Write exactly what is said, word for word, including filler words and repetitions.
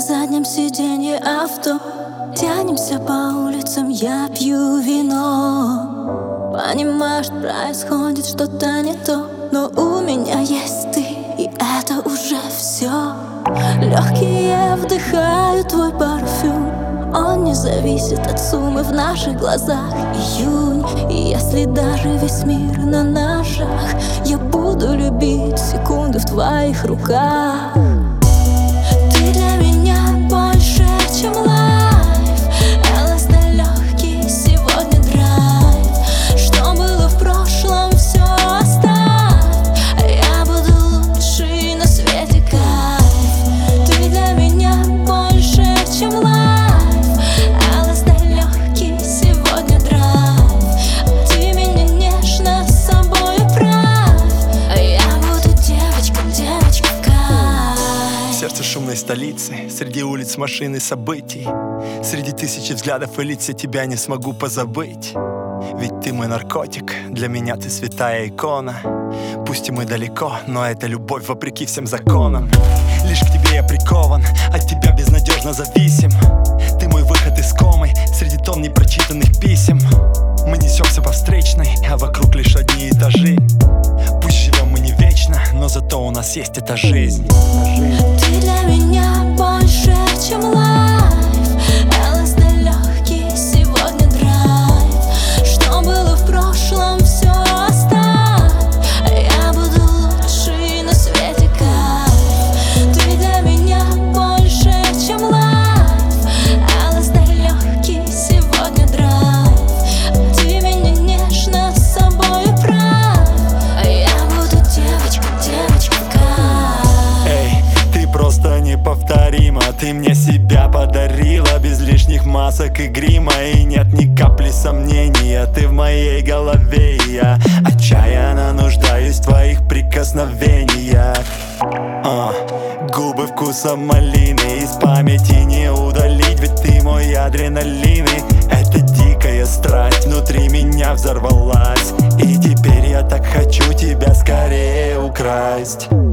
заднем сиденье авто. Тянемся по улицам, я пью вино. Понимаешь, происходит что-то не то, но у меня есть ты, и это уже все. Легкие вдыхают твой парфюм, он не зависит от суммы в наших глазах. Июнь, и если даже весь мир на ножах, я буду любить секунды в твоих руках. Ты для меня больше, чем лайф. ЛСД легкий, сегодня драйв. Что было в прошлом, все оставь. Я буду лучший на свете, кайф. Ты для меня больше, чем лайф. ЛСД легкий, сегодня драйв. Ты меня нежно с собой правь. Я буду девочка, девочка, кайф. Сердце шумной столицы, среди улиц, машин и событий, среди тысячи взглядов и лиц я тебя не смогу позабыть. Ведь ты мой наркотик, для меня ты святая икона. Пусть и мы далеко, но это любовь вопреки всем законам. Лишь к тебе я прикован, от тебя безнадежно зависим. Ты мой выход из комы, среди тонн непрочитанных писем. Мы несемся по встречной, а вокруг лишь одни этажи. Пусть живем мы не вечно, но зато у нас есть эта жизнь. Ты для меня больше, чем лайф. ЛСД легкий, сегодня драйв. Что было в прошлом, все оставь. Я буду лучший на свете, кайф. Ты для меня больше, чем лайф. ЛСД легкий, сегодня драйв. Ты меня нежно с собой правь. Я буду девочка, девочка, кайф. Эй, ты просто неповторима. Ты мне себя подарила без лишних масок и грима. И нет ни капли сомнения, ты в моей голове. И я отчаянно нуждаюсь в твоих прикосновениях. а, Губы вкусом малины, из памяти не удалить. Ведь ты мой адреналин, и эта дикая страсть внутри меня взорвалась. И теперь я так хочу тебя скорее украсть.